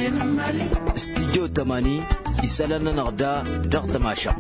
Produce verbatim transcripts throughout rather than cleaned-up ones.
استديو تماني يسالنا نغدا ضغط ماشق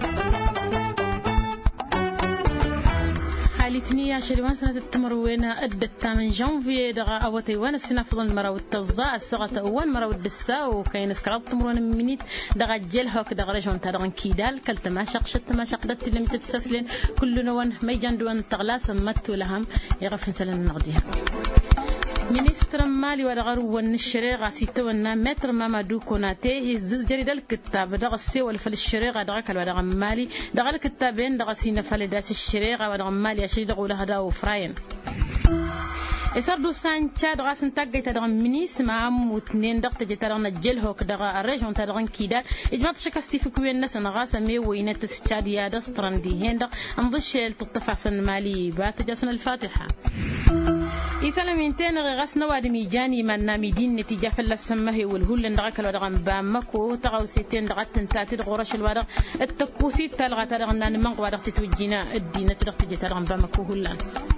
حالتني شلوان سنة التمروين أدت من جانفي دغا أوتي وانا السنة فضل مرا والتزاء السغة أول مرا والدساء وكاين سكرات تمرون منيت دغا جيل هوك دغا رجون تدغن كيدال كل تماشق شت تماشق دت اللي متتسلسلين كل نوان ما يجندوان تغلاس متو لهم يغفن سلن نغديها منستر مالي ودغرو والنشريغا سيتونا متر مامادو كوناتي يزز جريدة الكتاب دغا السي والفل الشريغا دغا كل ودغا مالي دغا الكتابين دغا سينا فلداس الشريغا ودغا مالي أشي دغو لها داو فراين يسردو سانشا دغا سنتاقي تدغا منيس مام وتنين دغا تجترغنا جلهوك دغا الرجون تدغا كيدال إجماط شكاستي فكوين ناس نغاسا مي وينات السشادية دا سترانديهين دغا انضش تطفع سن مالي بات جاسنا الفاتحة يسلمينتين غاس نواد ميجاني من نامدين نتيجة فلا السمه والهول دغا كل ودغا بامكو تغاو سيتين دغا تنتاتي غورش الودغ التكوسي تلغا تدغا نان من غوادغ تتوجينا الدينة تدغ تجي تدغا بامكو هولان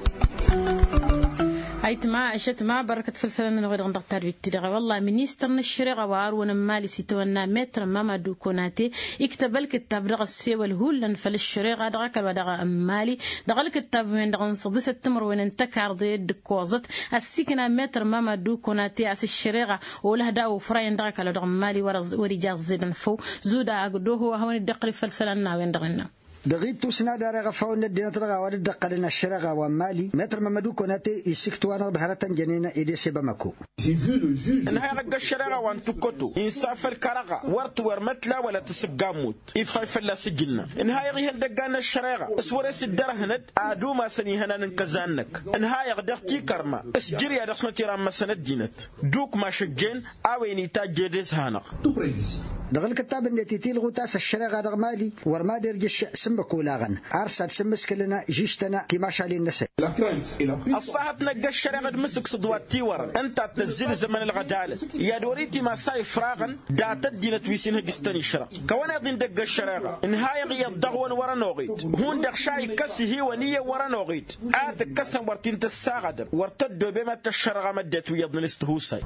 هايت ما عشت ما بركة فلسلنا نغير غندق تاربيت دغا والله منيستر نشري غوار ونمالي سيتونا متر ماما دوكوناتي يكتب الكتاب دغا السي والهول فل الشريغا دغا كل ودغا امالي دغا الكتاب من دغا نصدس التمر وين انتكار ضي دكوزت السكنة متر ماما دوكوناتي اس الشريغا وله داو فراين دغا كل ودغا امالي ورجال زيدن فو زودا اقدوه وهون الدقل فلسلنا وين دغنا دغيت توسنا دار غفاون الدين ترغا ورد دقلنا الشرغا ومالي متر ممدو كوناتي يسكتوانا بهرة جنينة إيدي سيبامكو إنها يغا الشرغا وان تكوتو إنسافر كرغا ورت ورمتلا ولا تسقاموت إفايف لا سجلنا إنها يغي هندقانا الشرغا اسوريس الدرهند آدو ما سني هنا ننكزانك إنها يغدقتي كرما اسجري يدخسنا تيرام ما سند دينت دوك ما شجين آويني تاجيديس هانا دغل كتاب التي تيلغو تاس الشرغا دغمالي ورما ديرجش بكولاغن أرسل سمسك لنا جيشتنا كما شالي النسل الصاحب نقى الشريعة مسك صدواتي ورا أنت تنزل زمن الغدالة يا دوريتي ما ساي فراغن داتت دينة ويسينها قستاني الشرع كوانا يضين دقى الشريعة إنها يغي الضغوان ورا نوغيد هون دق شاي كسي هي ونية ورا نوغيد آت كسن ورتين تساغد ورتدو بما تشرغ مدت ويضن الاستهوسي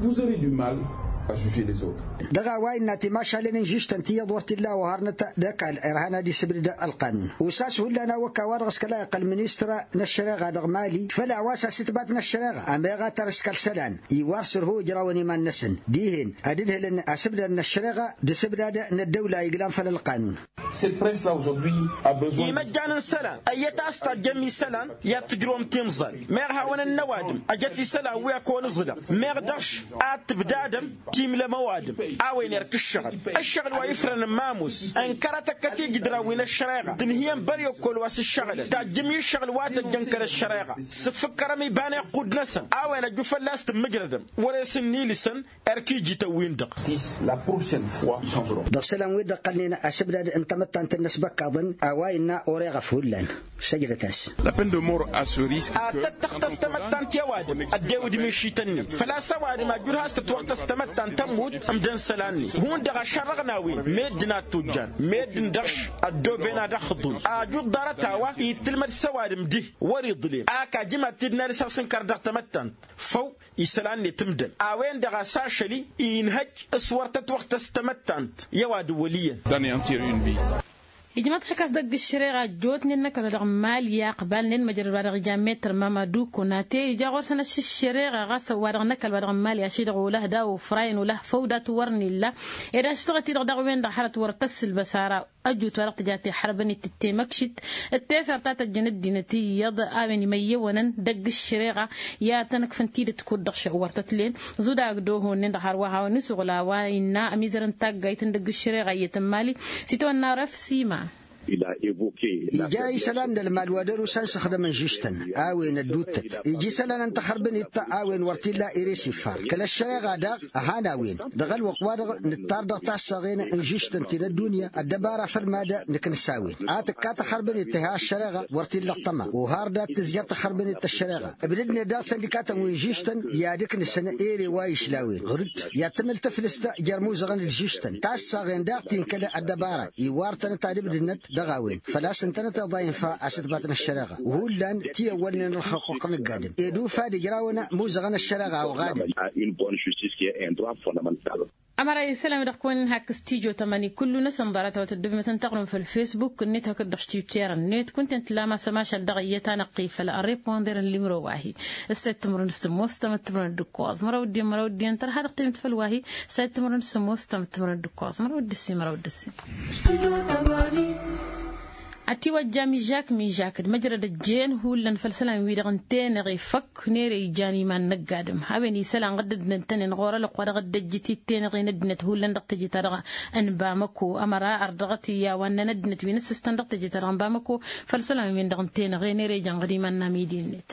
دغا واي ناتي ما شالين جيشتن تي دورت الله وهرنتا دك الارهانا دي سبرد القانون وساس لنا وكوارغس كلا قال منيسترا نشرغا دغمالي فلا واسا ستبات نشرغا امبيغا ترسكال سلان يوارسر هو جراوني ما نسن ديهن ادله لن اسبد النشرغا دي سبد الدوله يقلان فل القانون Cette presse-là aujourd'hui a besoin. يمجان سلام أيتا استجمي سلام يتجرم تمزل ميرها ون النوادم أجتي سلام ويكون صغدا ميردش أتبدادم تيم لموادم أوين يرك الشغل الشغل ويفرن ماموس أنكرتك كتير دراوين الشريعة دنيام بريو كل واس الشغل تجمي الشغل وات الجنكر الشريعة سفكر مي باني قد نسن أوين جفلاست مجردم ورسن نيلسن أركيجي توين دق. La prochaine fois ils changeront. دق سلام ويد قلنا أسبد أنت متى النسبك أظن أوينا أوريغ فولان سجلتاس. La peine de mort à ce risque. أتتخت استمتان تيواد الدود مشيتني فلا سواد ما جرها استوقت استمتان تموت أم دن سلاني هون دغ شرغنا وين ميدنا توجان ميدن دش الدوبنا دخضون أجود دارتاوا يتلمد سواد مدي وريضلين أكا جمع تدنا لساسن كردق تمتان فو يسلاني تمدن أوين دغ ساشلي ينهج اسورتت وقت استمتان يواد وليا. d'anéantir une vie. إجماع شكاس دق الشريعة جوت ننك ولا مال يا قبل نن مجرد ولا جامتر ماما دو كوناتي جا غورسنا الشريعة غاس ولا نكل ولا مال يا شيد وله دا وفراين وله فودة ورني لا إذا اشتغلت دغ وين دحرت ورتسل بسارة أجوت ورقت جاتي حربني تتمكشت التافر تاع الجند دينتي يض آمني ميونن دق الشريعة يا تنك فنتيد تكون دغ شغورتلين زودا قدوه نن دحر وها ونسوغلا وإنا أميزرن تاج دق الشريعة يتمالي سيتونا رف سيما il a évoqué يجي سلام للمال ودرو سنس خدم جيشتن آوين الدوت يجي سلام أنت خربن يتا آوين ورتيلا إيريسي فار كلا الشريعة داغ أهانا وين دغل وقوادغ نتار دغ تاساغين إن جيشتن تين الدنيا الدبارة فرمادة نكن ساوين آتك كاتا خربن يتها الشريعة ورتيلا الطمع وهاردا تزجر تخربن يتا الشريعة ابردنا دا سندكاتا وين جيشتن يا ديكن السنة إيري وايش لاوين غرد يتمل تفلستا جرموزغن الجيشتن تاساغين داغ تين كلا الدبارة يوارتن تاريب النت دغاوين فلا سنتنا ضاين فا أستباتنا الشراغة وهو لان تي أولنا الحقوق القادم يدو فادي جراونا موزغنا الشراغة أو غادم. أمر السلام دقون هاك استيجو تماني كل ناس انضرت وتدب مثلا تقرن في الفيسبوك النت هاك دشتي بتير النت كنت انت لا ما سماش الدغية نقي فلا ريبوندر اللي مرواهي السيد تمرن السموس تم تمرن الدكواز مرودي مرودي انت هذا قيمة في الواهي السيد تمرن السموس تم تمرن الدكواز مرودي السي مرودي السي أتي وجامي جاك مي جاك مجرد الجين هو اللي نفلسلان ويدغنتين غي فك نيري جاني ما نقادم هابني سلان غدد نتن نغورا لقوار غدد جتي تين غي ندنت هو اللي ندقت جتارغا أنبامكو أمرا أردغتي يا وانا ندنت وينس استندقت جتارغا أنبامكو فلسلان ويدغنتين غي نيري جان غري من ناميدي النت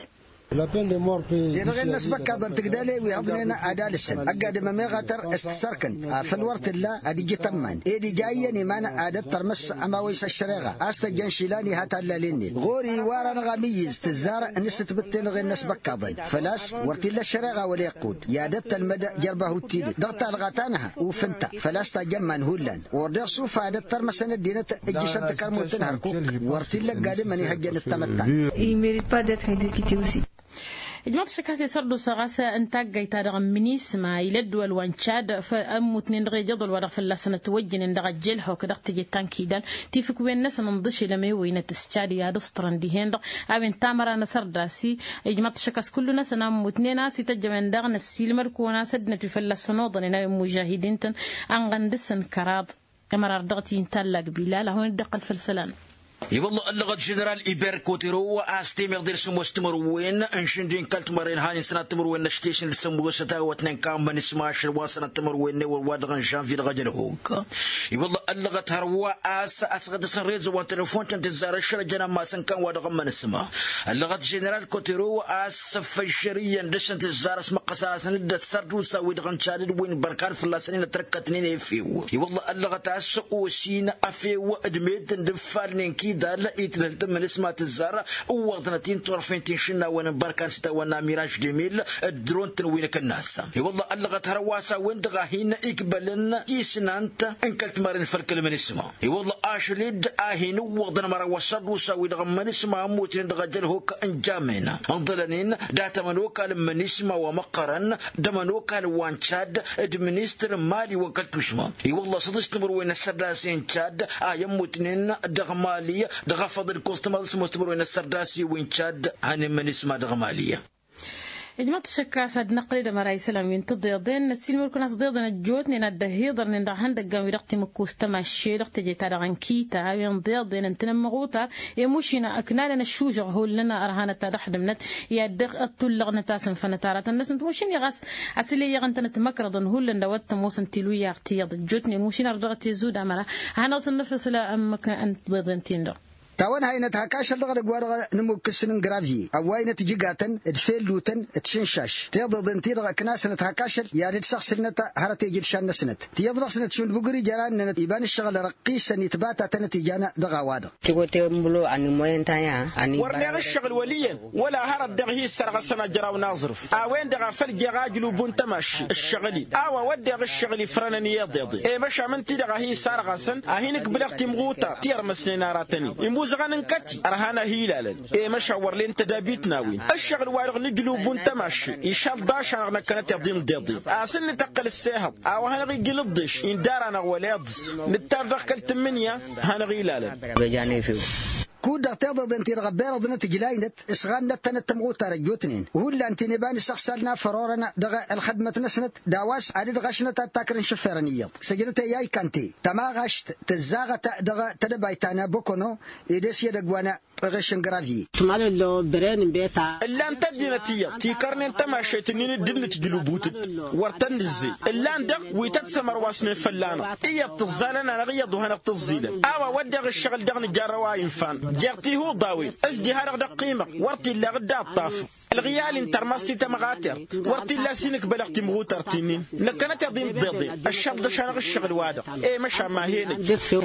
ينغي الناس بكا تقدالي ويهضنينا أدالسن أقاد مميغاتر استسركن فالورت الله أدي جتمان إيدي جاية نيمان أدت ترمس أما ويس الشريغة أستجن شيلاني هاتا اللاليني غوري وارا غاميز تزار نست بتين غي الناس بكا ضن فلاس ورت الله الشريغة وليقود يادت المدى جربه التيلي ضغط الغاتانها وفنتا فلاس تجمن هولان وردير صوفا أدت ترمس ندينة إجيشان تكرموتن هركوك ورت الله قادم مني هجن التمتان Il mérite pas d'être exécuté aussi. جماعة شكاسي سردو سغاسة انتاج جيتا دغم منيس ما يلد والوانشاد فأمو تنين دغي جدول ورغ في اللسنة توجن اندغ الجلها وكدغ تجي تانكيدان تيفك وين ناس ننضشي لما يوين تسجاري يا دستران دي هندغ أبين تامرا نسرداسي جماعة شكاس كل ناس نامو تنين ناسي تجمع اندغ نسيل مركونا سدنا في اللسنة ضننا مجاهدين تن انغندسن كراض امرار دغتي انتالاق بلال هون الدقل في السلان اي والله اللغة جنرال إيبر كوتيرو استيمر دير سمو استمروين انشندين كالت مرين هاني سنة تمروين نشتيشن سمو ستا واتنين كام من اسماش واسنة تمروين والوادغن جانفي لغجل هوك اي والله اللغة هروا اس اسغد سنريز وان تلفون تنتزار الشرجنا ما سنكان وادغن من اسمه اللغة جنرال كوتيرو اس فجريا دشن تزار اسم قساسن لدى سردو ساوي دغن شادد وين بركان في اللاسنين تركتنين فيو اي والله اللغة اس وسين افيو ادميت دفالنين كيدا لا يتلت من اسمها الزارة ووغدنتين طرفين تنشنا وين بركان ستا ونا ميراج ديميل الدرون تنوينك الناس والله اللغت هرواسا وين دغاهين اقبلن كيسنانت انكلت مارين فركل من اسمها والله اشليد اهين وغدن مر وصد وساوي دغ من اسمها موتين دغجل هوك انجامنا انضلنين داتا منوك من اسمها ومقرن دمنوك وانشاد ادمنستر مالي وكلت وشما والله صدست مر وين السداسين تشاد ايموتنين دغ مالي دغ فضل كوستمال سمستمر وين السرداسي وين تشاد هاني من اسمها دغ ماليه جماعة الشكاس هاد نقلي دم راي سلام ينتظر ضين نسيل مركون أصدقائنا الجوتني ندهي ضر نندع عندك جام يرقتي مكوس تمشي رقتي جت على عنكيتا ينضير ضين انتنا مغوطة يمشينا أكنالنا الشوجع هو لنا أرهانة ترح دمنت يدق الطلق نتاسم فنتارة الناس نتمشين يغاس عسلي يغنتنا تمكرض هو لنا دوت موسن تلوية اختيار الجوتني مشينا رضغتي زود عمرة هنا وصل نفس لا أمك أنت ضدين تندر تاون هاينة هكاش اللغة جوارغ نمو كسرن جرافي أوينة تجيجاتن الفيل لوتن تشنشاش تيض ضنتيرغ كناسنة هكاش يعني تشخص سنة هرتي جيل شان سنة تيضرغ سنة شون بقري جران نت يبان الشغل رقيس نتباتا تنتيجانا دغوادر تقولي مبلو عن موين تايا عن ورنا الشغل وليا ولا هرد دغ هي سرغ سنة جراو ناظرف أوين دغ فلج راجل بنتمش الشغلي أو ودغ الشغل فرنني يضيضي إيه مش عمن تدغ هي سرغ سن أهينك بلغت مغوطة تير مسنا راتني زغان كتي أرهانا هيلالا إيه مشاور لين تدابيت ناوين الشغل وارغ نجلو بنتماشي يشاب داش أنا كانت يضين ضيضي أصل نتقل الساهب أو هنغي جلدش إن دارنا ولادز نتردخ كالتمنيا هنغي لالا بجاني فيه كودا تضد انت رغبير ضنت جلاينت اسغان نتن تمغوت رجوتنين وهو اللي انت نبان شخصنا فرورنا دغ الخدمه نسنت داواس عدد غشنه تاكرن شفرنيه سجلت ياي كانتي تما غشت تزاغت دغ تدبايتانا بوكونو يدس يدغوانا غشن غرافي تمال لو برين بيتا الا انت دينتيه تي كرنين تماشيتنين دنت جلوبوت ورتن الزي الا اندق ويتسمر واسن فلانا هي تزالنا غيض وهنا تزيل اوا ودغ الشغل دغ جرواين فان جرتي هو ضاوي اسدي هرغ قيمه ورتي لا غدا الطاف الغيال انت رمستي تمغاتر ورتي لا سينك بلغتي مغوترتينين لكنت ضين ضيضي الشاب شان الشغل وادا اي مشى ما هنا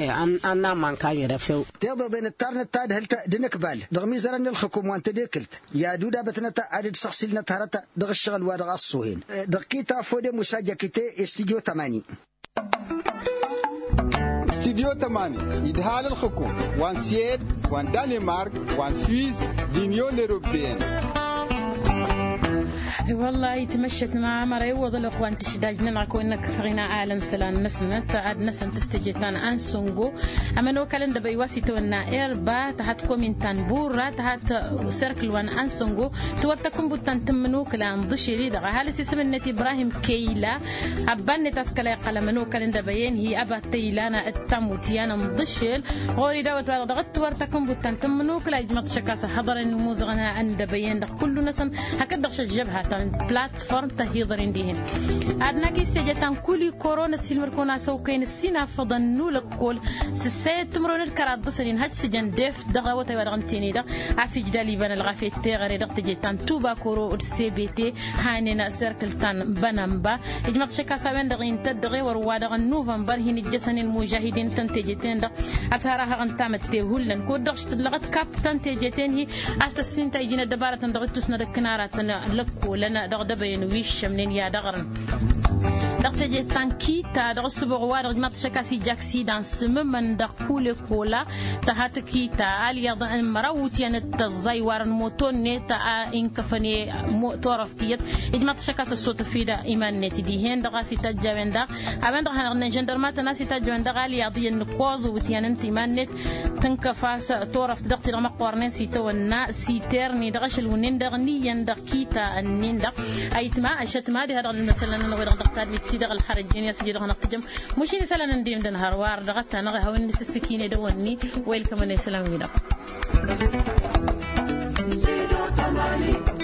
انا ما كان يرفو تضد الانترنت تاد هل دنكبال دغمي زرن الحكومه وانت ديكلت يا دودا بتنتا عدد شخصينا تهرتا دغ الشغل وادا الصوهين دقيقه فودي مساجه كيتي استديو ثمانية استديو ثمانية يدهال الحكومة وان سيد وان دنمارك وان سويس دينيون اوروبيين والله يتمشت مع مري وضل اخوان تشداجنا نعكو انك فغينا عالن سلان نسنا تعاد نسن تستجيتان انسونغو اما نو كالندا بيواسي تونا ايربا تحت كومين تنبورا تحت سيركل وان انسونغو توتكم بوتان تمنو كلا ضشيري دغا هل سيسمنتي ابراهيم كيلا ابان تسكلا قلمنو كالندا بيين هي ابا تيلانا التموتيانا مضشل غوري دوت دغت ورتكم بوتان تمنو كلا يجمط شكاسه حضر النموذجنا عند بيين دغ كل نسن هكذا الجبهه بلاتفورم تهيضرين ديهن أدنى كيستجتان كل كورونا سيلمر كونا سوكين السينا فضنو لكل سسيت تمرون الكرات بصرين هاد سجن ديف دغوة ودغنتيني دا عسيج دالي بان الغافي التغري دغ تجتان توبا كورو السي بي تي هانينا سيركل تان بنامبا اجمع شكا سابين دغين تدغي وروا دغن نوفمبر هين الجسن المجاهدين تنتجتين دا أسهرها غنتامت تيهولن كود دغش تدلغت كاب تنتجتين هي أستسين تايجين الدبارة تندغت تسنا دكنارات لكو لنا دغ بين ويش منين يا دغرن دغتجي تانكيتا دغ سبغوا دغ مات شكاسي جاكسي دان سممن دغ كول كولا تهات كيتا علي ضن مروتي ان تزاي وارن موتون نتا ان كفني مو تورفتيت اجمات شكاس الصوت فيدا ايمان نتي دي هند غاسي تجاوندا ابن دغ هن جندرمات ناسي تجاوندا علي ضي النقوز وتيان انت ايمان نت تنكفاس تورفت دغتي دغ مقورنين سي تونا سيترني دغش الونين دغ نيان دغ كيتا النين دغ ايتما اشتما دي هذا مثلا انا وير دغتاد تيدغ الحرجين يا سيدي دغنا قدم مشي سلا نديم دن هروار دغتا نغ هاون السكينه دوني ويلكم ان سلام ويدا